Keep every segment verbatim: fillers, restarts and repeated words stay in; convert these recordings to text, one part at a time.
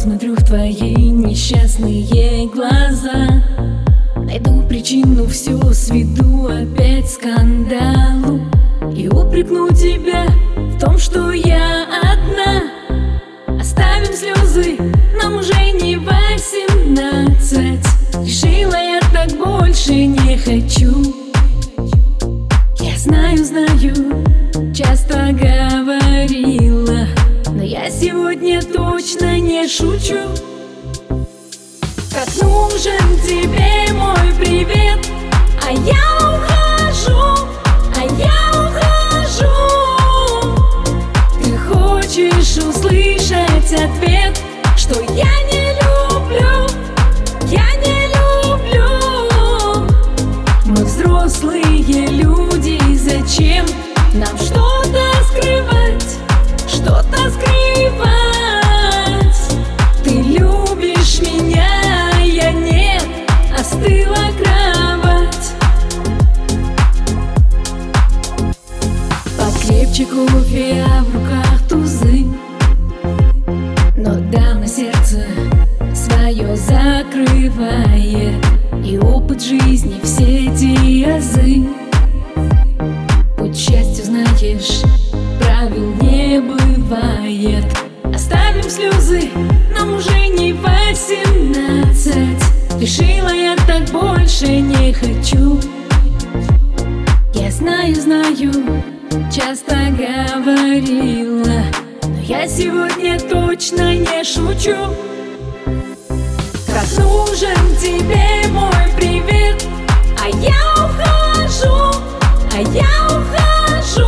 посмотрю в твои несчастные глаза, найду причину, все сведу опять к скандалу и упрекну тебя в том, что я одна. Оставим слезы, нам уже не восемнадцать. Решила я так больше не хочу. Я знаю, знаю, часто говорила, но я сегодня точно не шучу. Как нужен тебе мой привет, а я ухожу, а я ухожу. Ты хочешь услышать ответ, что я не люблю, я не люблю. Мы взрослые люди, зачем нам что-то скрывать, что-то скрывать? Ты любишь меня, я нет, остыла кровать. Покрепче кофе, а в руках тузы, но давно сердце свое закрывает, и опыт жизни все эти азы. Путь счастью, знаешь, правил не бывает. Оставим слезы, нам уже не восемнадцать. Решила я так больше не хочу. Я знаю, знаю, часто говорила, но я сегодня точно не шучу. Как нужен тебе мой привет, а я ухожу, а я ухожу.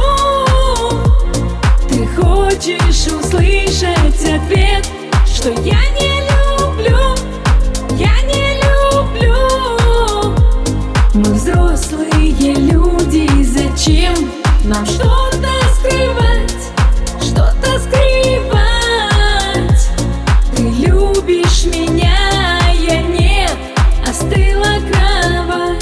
Ты хочешь услышать ответ, что я не люблю, я не люблю. Мы взрослые люди, зачем нам что-то скрывать, что-то скрывать? Ты любишь меня, я нет, остыла кровать.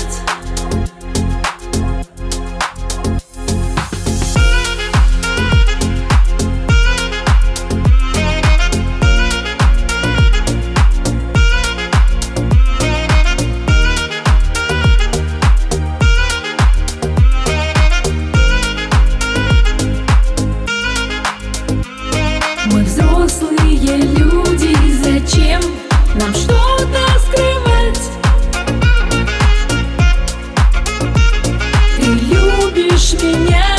Мы взрослые люди, зачем нам что-то скрывать? Ты любишь меня,